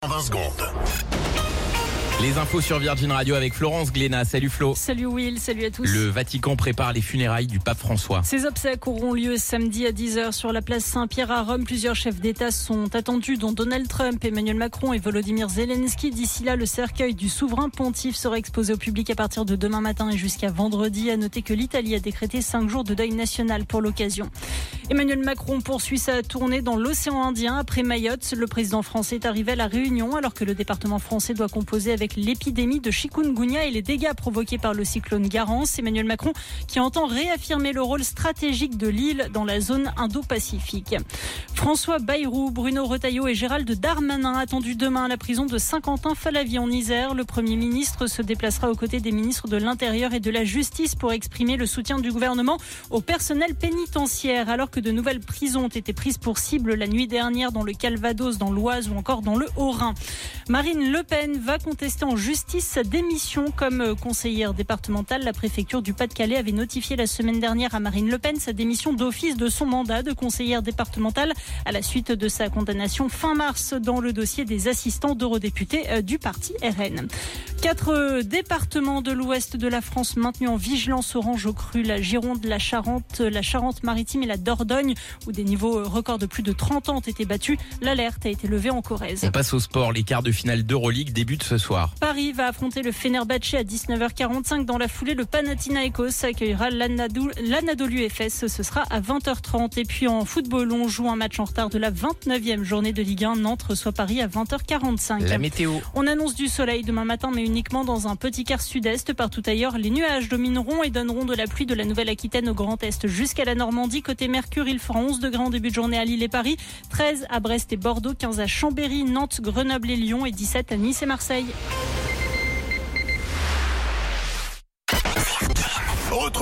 20 secondes. Les infos sur Virgin Radio avec Florence Glénat. Salut Flo. Salut Will, salut à tous. Le Vatican prépare les funérailles du pape François. Ces obsèques auront lieu samedi à 10h sur la place Saint-Pierre à Rome. Plusieurs chefs d'État sont attendus, dont Donald Trump, Emmanuel Macron et Volodymyr Zelensky. D'ici là, le cercueil du souverain pontife sera exposé au public à partir de demain matin et jusqu'à vendredi. À noter que l'Italie a décrété 5 jours de deuil national pour l'occasion. Emmanuel Macron poursuit sa tournée dans l'océan Indien après Mayotte. Le président français est arrivé à La Réunion alors que le département français doit composer avec l'épidémie de chikungunya et les dégâts provoqués par le cyclone Garance. Emmanuel Macron qui entend réaffirmer le rôle stratégique de l'île dans la zone Indo-Pacifique. François Bayrou, Bruno Retailleau et Gérald Darmanin attendus demain à la prison de Saint-Quentin-Fallavier en Isère. Le Premier ministre se déplacera aux côtés des ministres de l'Intérieur et de la Justice pour exprimer le soutien du gouvernement au personnel pénitentiaire alors que de nouvelles prisons ont été prises pour cible la nuit dernière dans le Calvados, dans l'Oise ou encore dans le Haut-Rhin. Marine Le Pen va contester en justice sa démission comme conseillère départementale. La préfecture du Pas-de-Calais avait notifié la semaine dernière à Marine Le Pen sa démission d'office de son mandat de conseillère départementale à la suite de sa condamnation fin mars dans le dossier des assistants d'eurodéputés du parti RN. 4 départements de l'ouest de la France maintenus en vigilance orange aux crues, la Gironde, la Charente-Maritime et la Dordogne, où des niveaux records de plus de 30 ans ont été battus. L'alerte a été levée en Corrèze. On passe au sport. Les quarts de finale d'Euroleague débutent ce soir. Paris va affronter le Fenerbahçe à 19h45. Dans la foulée, le Panathinaikos accueillera l'Anadolu Efes. Ce sera à 20h30. Et puis en football, on joue un match en retard de la 29e journée de Ligue 1. Nantes reçoit Paris à 20h45. La météo. On annonce du soleil demain matin, mais uniquement dans un petit quart sud-est. Partout ailleurs, les nuages domineront et donneront de la pluie de la Nouvelle-Aquitaine au Grand Est jusqu'à la Normandie. Côté Mercure, il fera 11 degrés en début de journée à Lille et Paris, 13 à Brest et Bordeaux, 15 à Chambéry, Nantes, Grenoble et Lyon et 17 à Nice et Marseille.